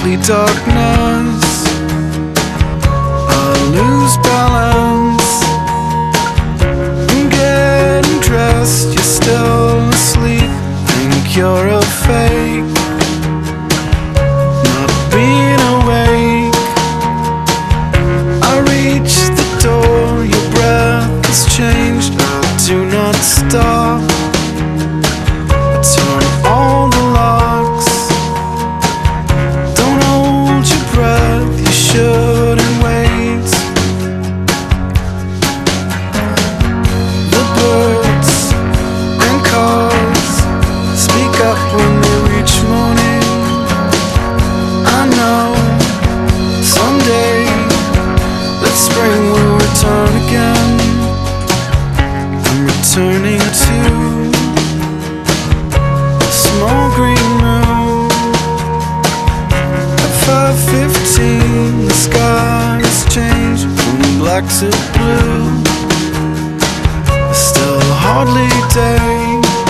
complete darkness, I lose balance. Getting dressed, you're still asleep. Think you're a fake, not being awake. I reach the door, your breath has changed. I do not stop. I turn all the locks. Don't hold your breath, you shouldn't wait. The birds and cars speak up when they reach morning. I know someday that spring will return again. I'm returning to a small green room. At 5:15 the sky has changed from black to blue. Still hardly day.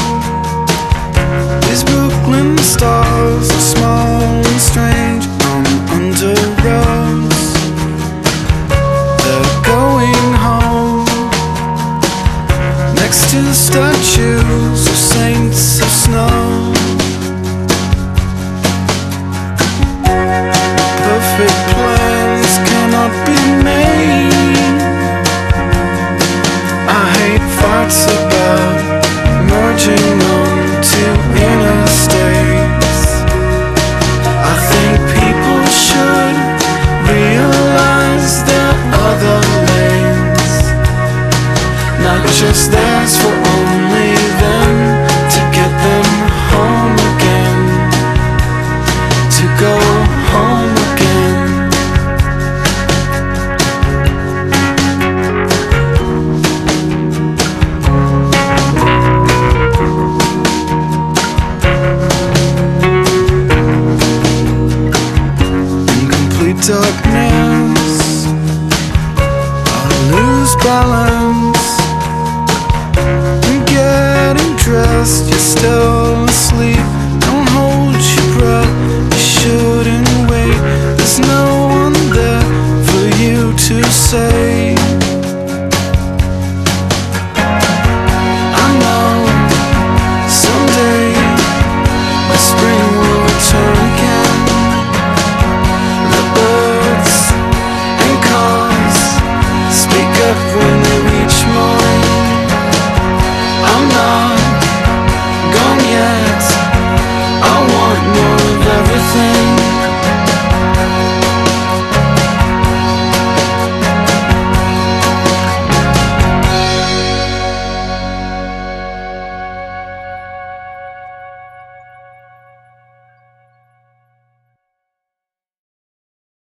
These Brooklyn stars are small and strange. I'm under rose, they're going home. Next to statues of saints of snow. Perfect plans cannot be made. I hate fights about merging on two interstates. I think people should realize there are other lanes, not just theirs for only them, to get them home again, to go home again. Darkness, I lose balance. I'm getting dressed, you're still asleep.